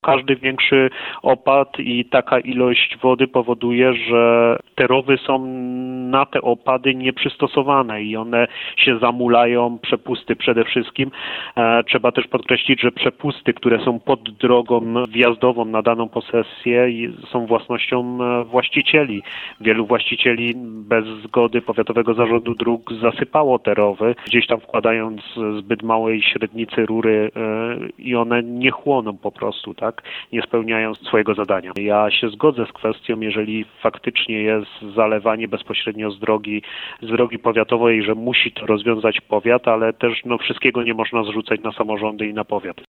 każdy większy opad i taka ilość wody powoduje, że te rowy są na te opady nieprzystosowane i one się zamulają, przepusty przede wszystkim. Trzeba też podkreślić, że przepusty, które są pod drogą wjazdową na daną posesję, są własnością właścicieli. Wielu właścicieli bez zgody Powiatowego Zarządu Dróg zasypało te rowy, gdzieś tam wkładając zbyt małej średnicy rury i one nie chłoną po prostu, tak? Nie spełniają swojego zadania. Ja się zgodzę z kwestią, jeżeli faktycznie jest zalewanie bezpośrednio z drogi powiatowej, że musi to rozwiązać powiat, ale też wszystkiego nie można zrzucać na samorządy i na powiat.